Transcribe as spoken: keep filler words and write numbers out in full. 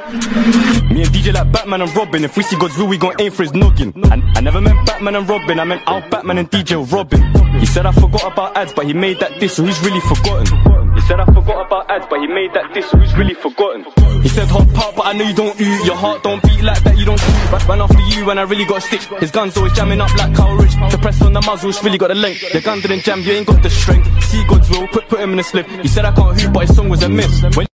Me and D J like Batman and Robin. If we see God's will, we gon' aim for his noggin. And I never meant Batman and Robin, I meant our Batman and D J Robin. He said I forgot about ads, but he made that diss, so he's really forgotten. He said I forgot about ads, but he made that diss, so he's really forgotten. He said hot part, but I know you don't ooh. Your heart don't beat like that, you don't shoot. But ran after you and I really got a stick. His gun's always jamming up like Kyle Rich. To press on the muzzle, it's really got the length. Your gun didn't jam, you ain't got the strength. See God's will, put, put him in a slip. He said I can't hoop, but his song was a miss. When